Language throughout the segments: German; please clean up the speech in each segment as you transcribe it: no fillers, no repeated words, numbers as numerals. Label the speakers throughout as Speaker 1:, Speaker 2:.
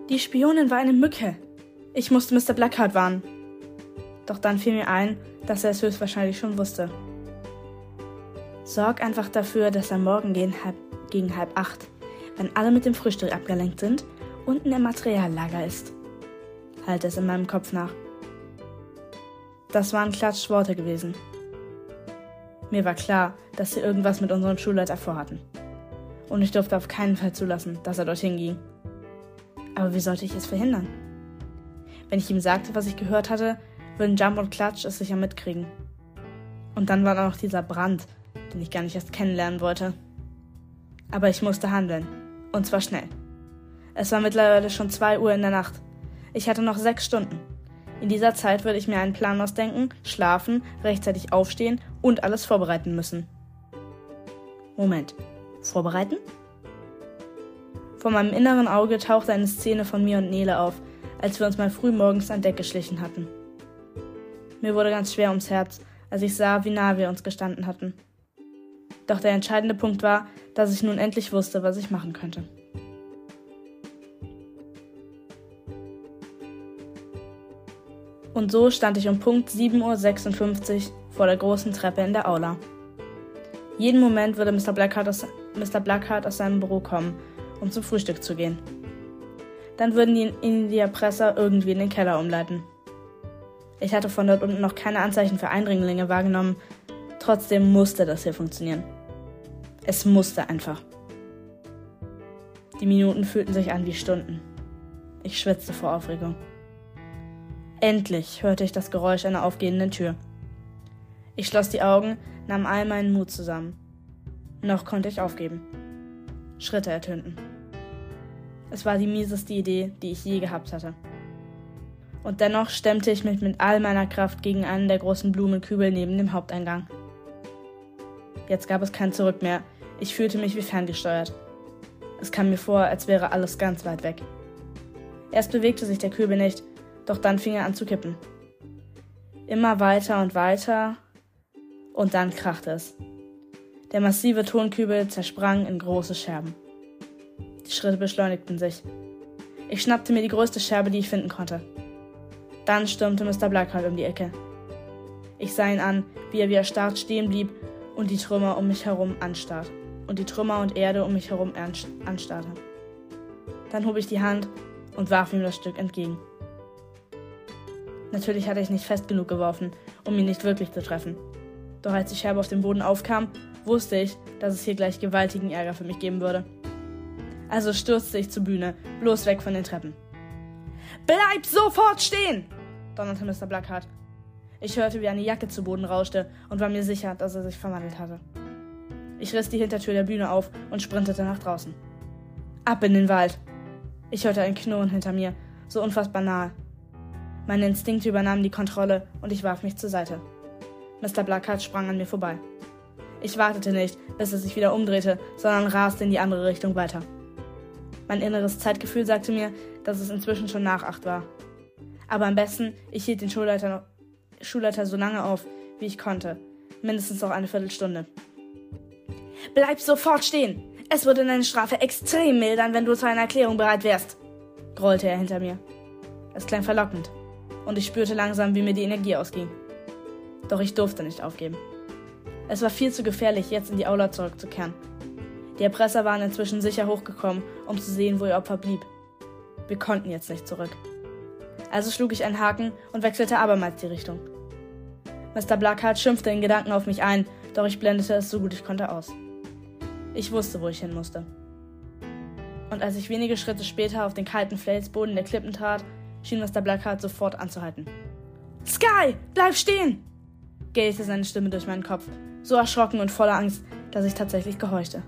Speaker 1: Die Spionin war eine Mücke. Ich musste Mr. Blackheart warnen. Doch dann fiel mir ein, dass er es höchstwahrscheinlich schon wusste. Sorg einfach dafür, dass er morgen gegen 7:30, wenn alle mit dem Frühstück abgelenkt sind, unten im Materiallager ist. Halte es in meinem Kopf nach. Das waren Klatschs Worte gewesen. Mir war klar, dass sie irgendwas mit unserem Schulleiter vorhatten. Und ich durfte auf keinen Fall zulassen, dass er dorthin ging. Aber wie sollte ich es verhindern? Wenn ich ihm sagte, was ich gehört hatte, würden Jump und Klatsch es sicher mitkriegen. Und dann war da noch dieser Brand, den ich gar nicht erst kennenlernen wollte. Aber ich musste handeln. Und zwar schnell. Es war mittlerweile schon 2 Uhr in der Nacht. Ich hatte noch 6 Stunden. In dieser Zeit würde ich mir einen Plan ausdenken, schlafen, rechtzeitig aufstehen und alles vorbereiten müssen. Moment. Vorbereiten? Vor meinem inneren Auge tauchte eine Szene von mir und Nele auf, als wir uns mal früh morgens an Deck geschlichen hatten. Mir wurde ganz schwer ums Herz, als ich sah, wie nah wir uns gestanden hatten. Doch der entscheidende Punkt war, dass ich nun endlich wusste, was ich machen könnte. Und so stand ich um Punkt 7:56 Uhr vor der großen Treppe in der Aula. Jeden Moment würde Mr. Blackheart aus seinem Büro kommen, um zum Frühstück zu gehen. Dann würden ihn die Erpresser irgendwie in den Keller umleiten. Ich hatte von dort unten noch keine Anzeichen für Eindringlinge wahrgenommen. Trotzdem musste das hier funktionieren. Es musste einfach. Die Minuten fühlten sich an wie Stunden. Ich schwitzte vor Aufregung. Endlich hörte ich das Geräusch einer aufgehenden Tür. Ich schloss die Augen, nahm all meinen Mut zusammen. Noch konnte ich aufgeben. Schritte ertönten. Es war die mieseste Idee, die ich je gehabt hatte. Und dennoch stemmte ich mich mit all meiner Kraft gegen einen der großen Blumenkübel neben dem Haupteingang. Jetzt gab es kein Zurück mehr. Ich fühlte mich wie ferngesteuert. Es kam mir vor, als wäre alles ganz weit weg. Erst bewegte sich der Kübel nicht, doch dann fing er an zu kippen. Immer weiter und weiter, und dann krachte es. Der massive Tonkübel zersprang in große Scherben. Die Schritte beschleunigten sich. Ich schnappte mir die größte Scherbe, die ich finden konnte. Dann stürmte Mr. Blackheart um die Ecke. Ich sah ihn an, wie er erstarrt stehen blieb und die Trümmer um mich herum anstarrte. Und die Trümmer und Erde um mich herum anstarrte. Dann hob ich die Hand und warf ihm das Stück entgegen. Natürlich hatte ich nicht fest genug geworfen, um ihn nicht wirklich zu treffen. Doch als die Scherbe auf dem Boden aufkam, wusste ich, dass es hier gleich gewaltigen Ärger für mich geben würde. Also stürzte ich zur Bühne, bloß weg von den Treppen. »Bleib sofort stehen!« donnerte Mr. Blackheart. Ich hörte, wie eine Jacke zu Boden rauschte und war mir sicher, dass er sich verwandelt hatte. Ich riss die Hintertür der Bühne auf und sprintete nach draußen. Ab in den Wald. Ich hörte ein Knurren hinter mir, so unfassbar nahe. Meine Instinkte übernahmen die Kontrolle und ich warf mich zur Seite. Mr. Blackheart sprang an mir vorbei. Ich wartete nicht, bis er sich wieder umdrehte, sondern raste in die andere Richtung weiter. Mein inneres Zeitgefühl sagte mir, dass es inzwischen schon nach 8 war. Aber am besten, ich hielt den Schulleiter so lange auf, wie ich konnte. Mindestens noch eine Viertelstunde. »Bleib sofort stehen! Es würde deine Strafe extrem mildern, wenn du zu einer Erklärung bereit wärst«, grollte er hinter mir. Es klang verlockend, und ich spürte langsam, wie mir die Energie ausging. Doch ich durfte nicht aufgeben. Es war viel zu gefährlich, jetzt in die Aula zurückzukehren. Die Erpresser waren inzwischen sicher hochgekommen, um zu sehen, wo ihr Opfer blieb. Wir konnten jetzt nicht zurück. Also schlug ich einen Haken und wechselte abermals die Richtung. Mr. Blackheart schimpfte in Gedanken auf mich ein, doch ich blendete es so gut ich konnte aus. Ich wusste, wo ich hin musste. Und als ich wenige Schritte später auf den kalten Felsboden der Klippen trat, schien Mr. Blackheart sofort anzuhalten. »Sky, bleib stehen!« gellte seine Stimme durch meinen Kopf, so erschrocken und voller Angst, dass ich tatsächlich gehorchte.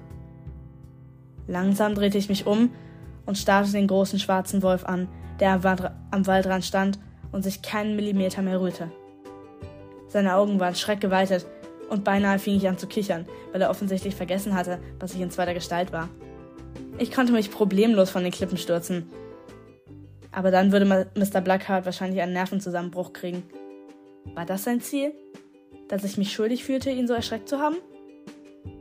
Speaker 1: Langsam drehte ich mich um und starrte den großen schwarzen Wolf an, der am Waldrand stand und sich keinen Millimeter mehr rührte. Seine Augen waren schreckgeweitet und beinahe fing ich an zu kichern, weil er offensichtlich vergessen hatte, was ich in zweiter Gestalt war. Ich konnte mich problemlos von den Klippen stürzen. Aber dann würde Mr. Blackheart wahrscheinlich einen Nervenzusammenbruch kriegen. War das sein Ziel? Dass ich mich schuldig fühlte, ihn so erschreckt zu haben?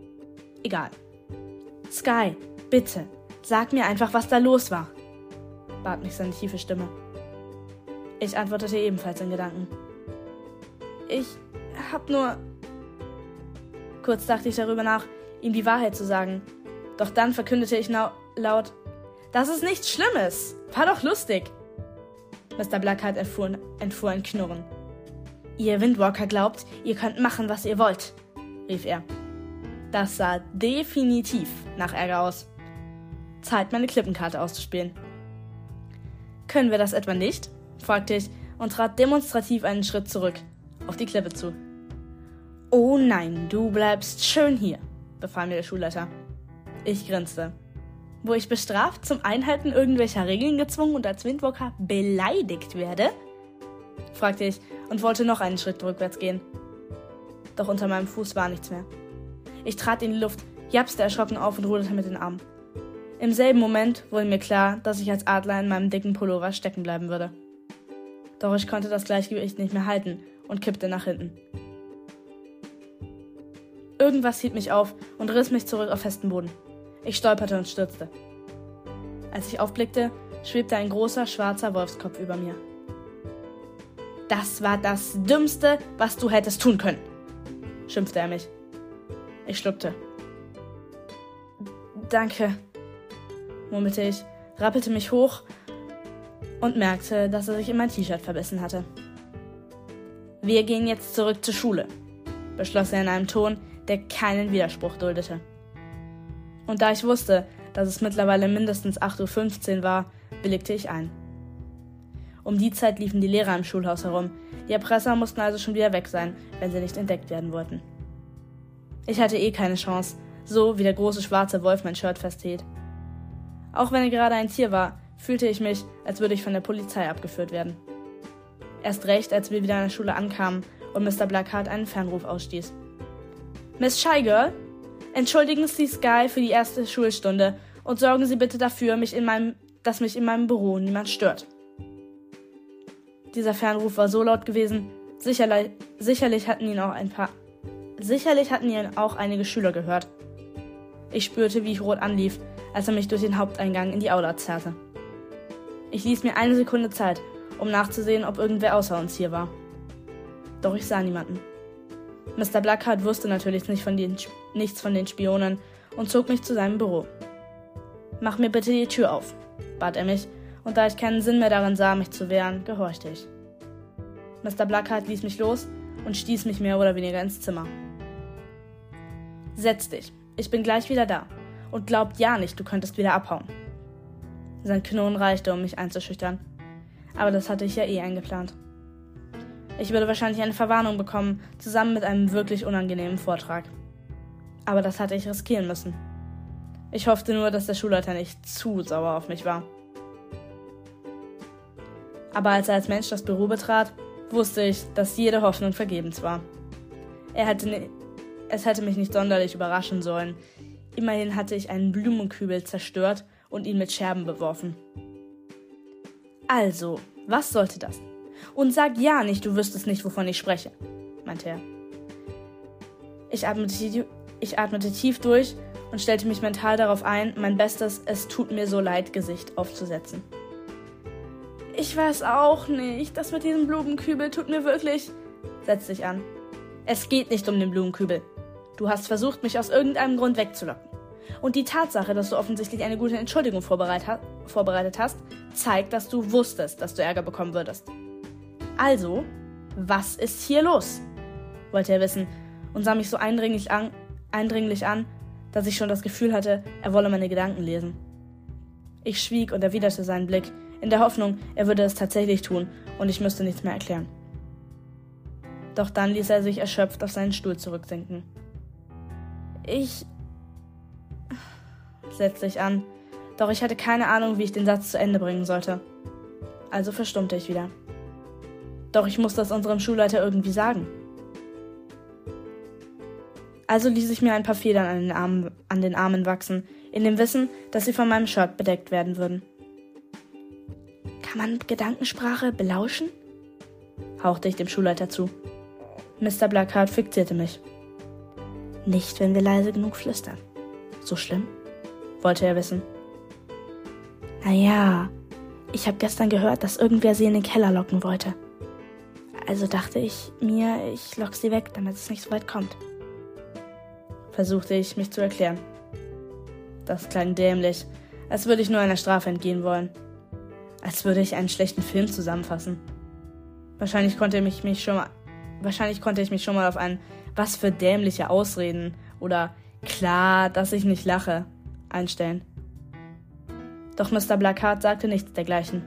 Speaker 1: Egal. Sky, bitte, sag mir einfach, was da los war. bat mich seine tiefe Stimme. Ich antwortete ebenfalls in Gedanken. Ich hab nur... Kurz dachte ich darüber nach, ihm die Wahrheit zu sagen. Doch dann verkündete ich laut, das ist nichts Schlimmes. War doch lustig. Mr. Blackheart entfuhr ein Knurren. Ihr Windwalker glaubt, ihr könnt machen, was ihr wollt, rief er. Das sah definitiv nach Ärger aus. Zeit, meine Klippenkarte auszuspielen. Können wir das etwa nicht? Fragte ich und trat demonstrativ einen Schritt zurück, auf die Klippe zu. Oh nein, du bleibst schön hier, befahl mir der Schulleiter. Ich grinste. Wo ich bestraft, zum Einhalten irgendwelcher Regeln gezwungen und als Windwalker beleidigt werde? Fragte ich und wollte noch einen Schritt rückwärts gehen. Doch unter meinem Fuß war nichts mehr. Ich trat in die Luft, japste erschrocken auf und ruderte mit den Armen. Im selben Moment wurde mir klar, dass ich als Adler in meinem dicken Pullover stecken bleiben würde. Doch ich konnte das Gleichgewicht nicht mehr halten und kippte nach hinten. Irgendwas hielt mich auf und riss mich zurück auf festen Boden. Ich stolperte und stürzte. Als ich aufblickte, schwebte ein großer, schwarzer Wolfskopf über mir. Das war das Dümmste, was du hättest tun können, schimpfte er mich. Ich schluckte. Danke, murmelte ich, rappelte mich hoch und merkte, dass er sich in mein T-Shirt verbissen hatte. Wir gehen jetzt zurück zur Schule, beschloss er in einem Ton, der keinen Widerspruch duldete. Und da ich wusste, dass es mittlerweile mindestens 8:15 Uhr war, willigte ich ein. Um die Zeit liefen die Lehrer im Schulhaus herum. Die Erpresser mussten also schon wieder weg sein, wenn sie nicht entdeckt werden wollten. Ich hatte keine Chance, so wie der große schwarze Wolf mein Shirt festhielt. Auch wenn er gerade ein Tier war, fühlte ich mich, als würde ich von der Polizei abgeführt werden. Erst recht, als wir wieder an der Schule ankamen und Mr. Blackheart einen Fernruf ausstieß. Miss Shygirl, entschuldigen Sie Sky für die erste Schulstunde und sorgen Sie bitte dafür, dass mich in meinem Büro niemand stört. Dieser Fernruf war so laut gewesen, sicherlich hatten ihn auch einige Schüler gehört. Ich spürte, wie ich rot anlief, als er mich durch den Haupteingang in die Aula zerrte. Ich ließ mir 1 Sekunde Zeit, um nachzusehen, ob irgendwer außer uns hier war. Doch ich sah niemanden. Mr. Blackheart wusste natürlich nichts von den Spionen und zog mich zu seinem Büro. »Mach mir bitte die Tür auf«, bat er mich, und da ich keinen Sinn mehr darin sah, mich zu wehren, gehorchte ich. Mr. Blackheart ließ mich los und stieß mich mehr oder weniger ins Zimmer. »Setz dich, ich bin gleich wieder da, und glaubt ja nicht, du könntest wieder abhauen.« Sein Knurren reichte, um mich einzuschüchtern, aber das hatte ich ja eingeplant. Ich würde wahrscheinlich eine Verwarnung bekommen, zusammen mit einem wirklich unangenehmen Vortrag. Aber das hatte ich riskieren müssen. Ich hoffte nur, dass der Schulleiter nicht zu sauer auf mich war. Aber als er als Mensch das Büro betrat, wusste ich, dass jede Hoffnung vergebens war. Es hätte mich nicht sonderlich überraschen sollen. Immerhin hatte ich einen Blumenkübel zerstört und ihn mit Scherben beworfen. Also, was sollte das? Und sag ja nicht, du wüsstest nicht, wovon ich spreche, meinte er. Ich atmete tief durch und stellte mich mental darauf ein, mein bestes Es tut mir so leid Gesicht aufzusetzen. Ich weiß auch nicht, das mit diesem Blumenkübel tut mir wirklich... Setz dich an. Es geht nicht um den Blumenkübel. Du hast versucht, mich aus irgendeinem Grund wegzulocken. Und die Tatsache, dass du offensichtlich eine gute Entschuldigung vorbereitet hast, zeigt, dass du wusstest, dass du Ärger bekommen würdest. Also, was ist hier los? Wollte er wissen und sah mich so eindringlich an, dass ich schon das Gefühl hatte, er wolle meine Gedanken lesen. Ich schwieg und erwiderte seinen Blick, in der Hoffnung, er würde es tatsächlich tun und ich müsste nichts mehr erklären. Doch dann ließ er sich erschöpft auf seinen Stuhl zurücksinken. Setzte ich an, doch ich hatte keine Ahnung, wie ich den Satz zu Ende bringen sollte. Also verstummte ich wieder. Doch ich musste es unserem Schulleiter irgendwie sagen. Also ließ ich mir ein paar Federn an den Armen wachsen, in dem Wissen, dass sie von meinem Shirt bedeckt werden würden. Kann man Gedankensprache belauschen? Hauchte ich dem Schulleiter zu. Mr. Blackheart fixierte mich. Nicht, wenn wir leise genug flüstern. So schlimm? Wollte er wissen. Naja, Ich habe gestern gehört, dass irgendwer sie in den Keller locken wollte. Also dachte ich mir, ich lock sie weg, damit es nicht so weit kommt. Versuchte ich, mich zu erklären. Das klang dämlich, als würde ich nur einer Strafe entgehen wollen. Als würde ich einen schlechten Film zusammenfassen. Wahrscheinlich konnte ich mich schon mal auf ein "Was für dämliche Ausreden" oder "Klar, dass ich nicht lache" einstellen. Doch Mr. Blackheart sagte nichts dergleichen.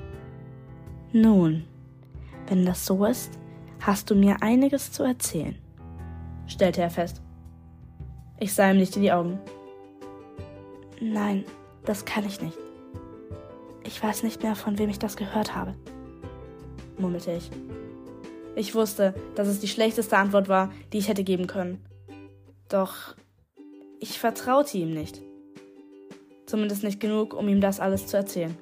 Speaker 1: Nun, wenn das so ist, hast du mir einiges zu erzählen, stellte er fest. Ich sah ihm nicht in die Augen. Nein, das kann ich nicht. Ich weiß nicht mehr, von wem ich das gehört habe, murmelte ich. Ich wusste, dass es die schlechteste Antwort war, die ich hätte geben können. Doch ich vertraute ihm nicht. Zumindest nicht genug, um ihm das alles zu erzählen.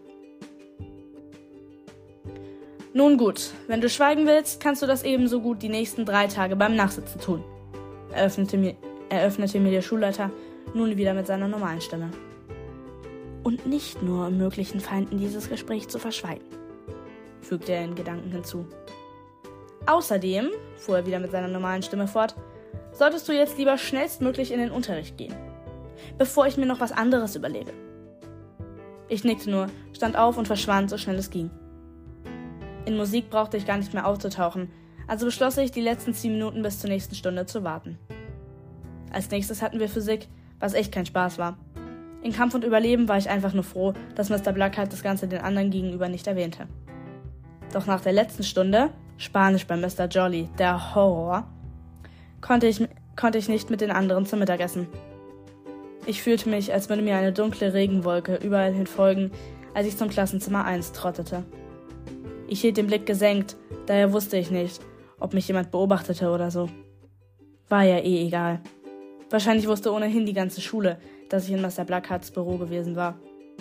Speaker 1: Nun gut, wenn du schweigen willst, kannst du das ebenso gut die nächsten 3 Tage beim Nachsitzen tun, eröffnete mir der Schulleiter nun wieder mit seiner normalen Stimme. Und nicht nur, um möglichen Feinden dieses Gespräch zu verschweigen, fügte er in Gedanken hinzu. Außerdem, fuhr er wieder mit seiner normalen Stimme fort, solltest du jetzt lieber schnellstmöglich in den Unterricht gehen, bevor ich mir noch was anderes überlege. Ich nickte nur, stand auf und verschwand, so schnell es ging. In Musik brauchte ich gar nicht mehr aufzutauchen, also beschloss ich, die letzten 10 Minuten bis zur nächsten Stunde zu warten. Als nächstes hatten wir Physik, was echt kein Spaß war. In Kampf und Überleben war ich einfach nur froh, dass Mr. Blackheart das Ganze den anderen gegenüber nicht erwähnte. Doch nach der letzten Stunde, Spanisch bei Mr. Jolly, der Horror, konnte ich nicht mit den anderen zum Mittagessen. Ich fühlte mich, als würde mir eine dunkle Regenwolke überall hin folgen, als ich zum Klassenzimmer 1 trottete. Ich hielt den Blick gesenkt, daher wusste ich nicht, ob mich jemand beobachtete oder so. War ja eh egal. Wahrscheinlich wusste ohnehin die ganze Schule, dass ich in Mr. Blackhearts Büro gewesen war.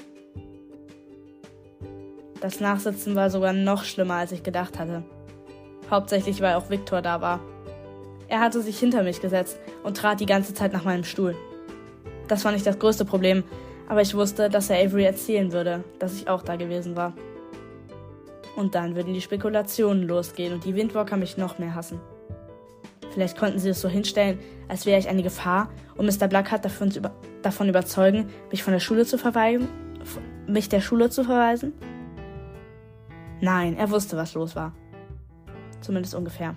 Speaker 1: Das Nachsitzen war sogar noch schlimmer, als ich gedacht hatte. Hauptsächlich, weil auch Victor da war. Er hatte sich hinter mich gesetzt und trat die ganze Zeit nach meinem Stuhl. Das war nicht das größte Problem, aber ich wusste, dass er Avery erzählen würde, dass ich auch da gewesen war. Und dann würden die Spekulationen losgehen und die Windwalker mich noch mehr hassen. Vielleicht konnten sie es so hinstellen, als wäre ich eine Gefahr, und Mr. Blackheart davon überzeugen, mich der Schule zu verweisen? Nein, er wusste, was los war. Zumindest ungefähr.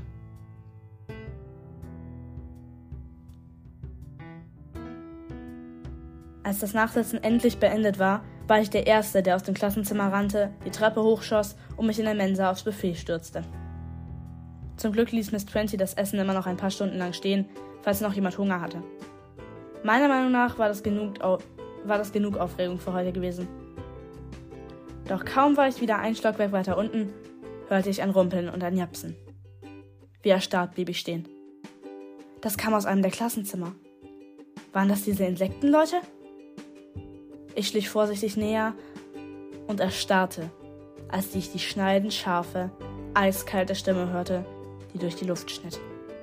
Speaker 1: Als das Nachsitzen endlich beendet war, war ich der Erste, der aus dem Klassenzimmer rannte, die Treppe hochschoss und mich in der Mensa aufs Buffet stürzte. Zum Glück ließ Miss Twenty das Essen immer noch ein paar Stunden lang stehen, falls noch jemand Hunger hatte. Meiner Meinung nach war das genug Aufregung für heute gewesen. Doch kaum war ich wieder ein Stockwerk weiter unten, hörte ich ein Rumpeln und ein Japsen. Wie erstarrt blieb ich stehen. Das kam aus einem der Klassenzimmer. Waren das diese Insektenleute? Ich schlich vorsichtig näher und erstarrte, als ich die schneidend scharfe, eiskalte Stimme hörte, die durch die Luft schnitt.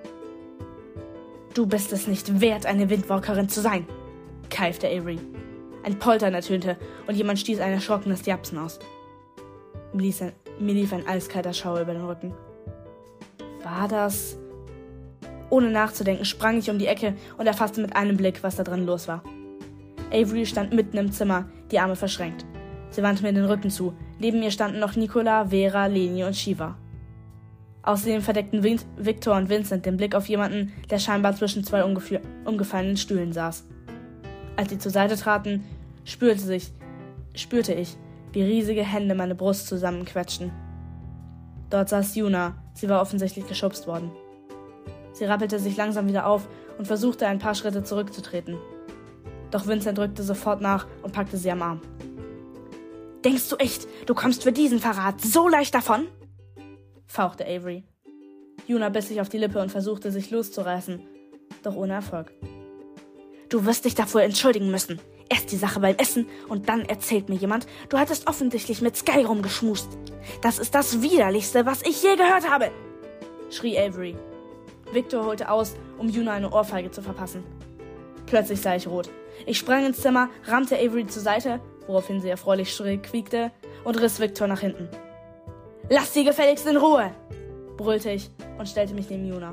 Speaker 1: Du bist es nicht wert, eine Windwalkerin zu sein, keifte Avery. Ein Poltern ertönte und jemand stieß ein erschrockenes Japsen aus. Mir lief ein eiskalter Schauer über den Rücken. War das? Ohne nachzudenken sprang ich um die Ecke und erfasste mit einem Blick, was da drin los war. Avery stand mitten im Zimmer, die Arme verschränkt. Sie wandte mir den Rücken zu. Neben ihr standen noch Nicola, Vera, Leni und Shiva. Außerdem verdeckten Victor und Vincent den Blick auf jemanden, der scheinbar zwischen 2 umgefallenen Stühlen saß. Als sie zur Seite traten, spürte ich, wie riesige Hände meine Brust zusammenquetschten. Dort saß Juna, sie war offensichtlich geschubst worden. Sie rappelte sich langsam wieder auf und versuchte, ein paar Schritte zurückzutreten. Doch Vincent drückte sofort nach und packte sie am Arm. »Denkst du echt, du kommst für diesen Verrat so leicht davon?« fauchte Avery. Juna biss sich auf die Lippe und versuchte, sich loszureißen, doch ohne Erfolg. »Du wirst dich dafür entschuldigen müssen. Erst die Sache beim Essen und dann erzählt mir jemand, du hattest offensichtlich mit Sky rumgeschmust. Das ist das Widerlichste, was ich je gehört habe«, schrie Avery. Victor holte aus, um Juna eine Ohrfeige zu verpassen. Plötzlich sah ich rot. Ich sprang ins Zimmer, rammte Avery zur Seite, woraufhin sie erfreulich schräg quiekte und riss Victor nach hinten. »Lass sie gefälligst in Ruhe«, brüllte ich und stellte mich neben Yuna.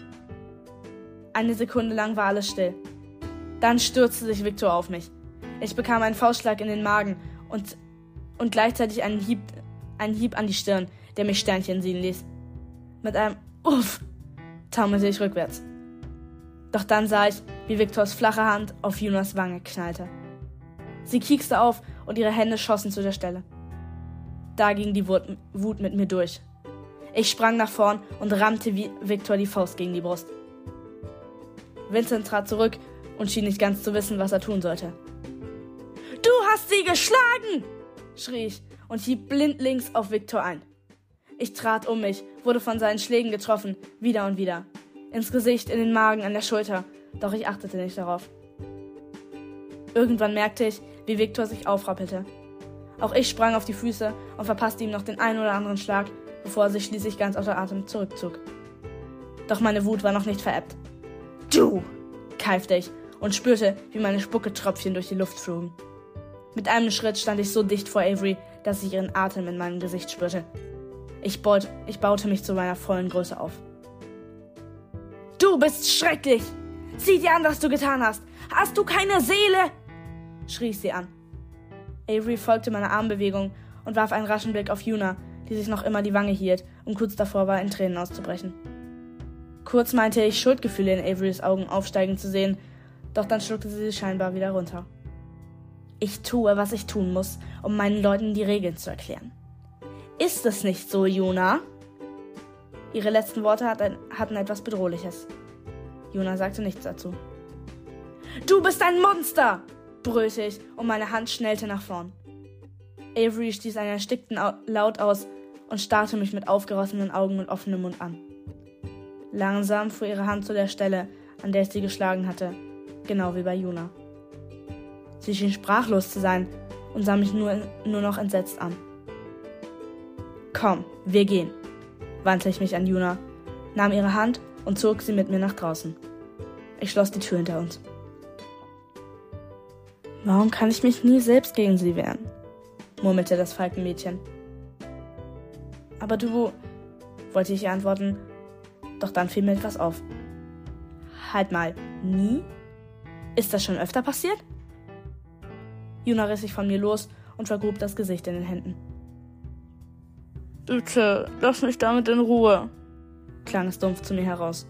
Speaker 1: Eine Sekunde lang war alles still. Dann stürzte sich Victor auf mich. Ich bekam einen Faustschlag in den Magen und gleichzeitig einen Hieb an die Stirn, der mich Sternchen sehen ließ. Mit einem Uff taumelte ich rückwärts. Doch dann sah ich, wie Victors flache Hand auf Yunas Wange knallte. Sie kiekste auf und ihre Hände schossen zu der Stelle. Da ging die Wut mit mir durch. Ich sprang nach vorn und rammte Victor die Faust gegen die Brust. Vincent trat zurück und schien nicht ganz zu wissen, was er tun sollte. »Du hast sie geschlagen!« schrie ich und hieb blindlings auf Victor ein. Ich trat um mich, wurde von seinen Schlägen getroffen, wieder und wieder. Ins Gesicht, in den Magen, an der Schulter, doch ich achtete nicht darauf. Irgendwann merkte ich, wie Victor sich aufrappelte. Auch ich sprang auf die Füße und verpasste ihm noch den einen oder anderen Schlag, bevor er sich schließlich ganz außer Atem zurückzog. Doch meine Wut war noch nicht verebbt. »Du!« keifte ich und spürte, wie meine Spucketröpfchen durch die Luft flogen. Mit einem Schritt stand ich so dicht vor Avery, dass ich ihren Atem in meinem Gesicht spürte. Ich baute mich zu meiner vollen Größe auf. »Du bist schrecklich! Sieh dir an, was du getan hast! Hast du keine Seele?« schrie ich sie an. Avery folgte meiner Armbewegung und warf einen raschen Blick auf Yuna, die sich noch immer die Wange hielt und kurz davor war, in Tränen auszubrechen. Kurz meinte ich, Schuldgefühle in Averys Augen aufsteigen zu sehen, doch dann schluckte sie scheinbar wieder runter. »Ich tue, was ich tun muss, um meinen Leuten die Regeln zu erklären. Ist es nicht so, Yuna?« Ihre letzten Worte hatten etwas Bedrohliches. Yuna sagte nichts dazu. »Du bist ein Monster!« brüllte ich und meine Hand schnellte nach vorn. Avery stieß einen erstickten Laut aus und starrte mich mit aufgerissenen Augen und offenem Mund an. Langsam fuhr ihre Hand zu der Stelle, an der ich sie geschlagen hatte, genau wie bei Yuna. Sie schien sprachlos zu sein und sah mich nur noch entsetzt an. »Komm, wir gehen«, wandte ich mich an Yuna, nahm ihre Hand und zog sie mit mir nach draußen. Ich schloss die Tür hinter uns. »Warum kann ich mich nie selbst gegen sie wehren?«, murmelte das Falkenmädchen. »Aber du«, wollte ich ihr antworten, doch dann fiel mir etwas auf. »Halt mal, nie? Ist das schon öfter passiert?« Yuna riss sich von mir los und vergrub das Gesicht in den Händen. »Bitte, lass mich damit in Ruhe«, klang es dumpf zu mir heraus.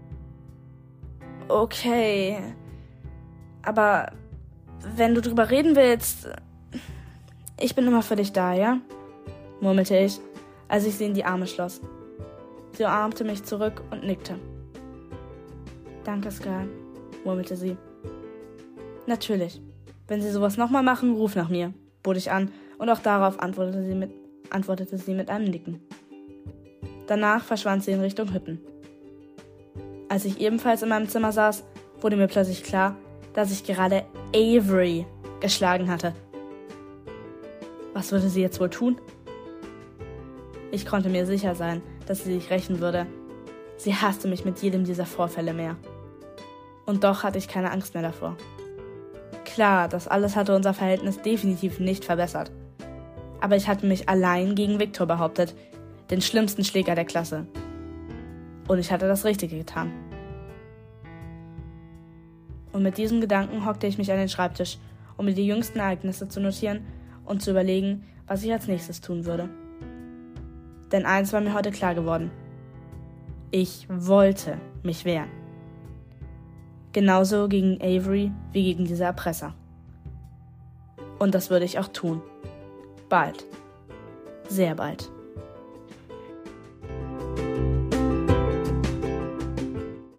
Speaker 1: »Okay, aber wenn du drüber reden willst, ich bin immer für dich da, ja?«, murmelte ich, als ich sie in die Arme schloss. Sie umarmte mich zurück und nickte. »Danke, Sky«, murmelte sie. »Natürlich. Wenn Sie sowas nochmal machen, ruf nach mir«, bot ich an, und auch darauf antwortete sie mit einem Nicken. Danach verschwand sie in Richtung Hütten. Als ich ebenfalls in meinem Zimmer saß, wurde mir plötzlich klar, dass ich gerade Avery geschlagen hatte. Was würde sie jetzt wohl tun? Ich konnte mir sicher sein, dass sie sich rächen würde. Sie hasste mich mit jedem dieser Vorfälle mehr. Und doch hatte ich keine Angst mehr davor. Klar, das alles hatte unser Verhältnis definitiv nicht verbessert. Aber ich hatte mich allein gegen Victor behauptet, den schlimmsten Schläger der Klasse. Und ich hatte das Richtige getan. Und mit diesem Gedanken hockte ich mich an den Schreibtisch, um mir die jüngsten Ereignisse zu notieren und zu überlegen, was ich als nächstes tun würde. Denn eins war mir heute klar geworden. Ich wollte mich wehren. Genauso gegen Avery wie gegen diese Erpresser. Und das würde ich auch tun. Bald. Sehr bald.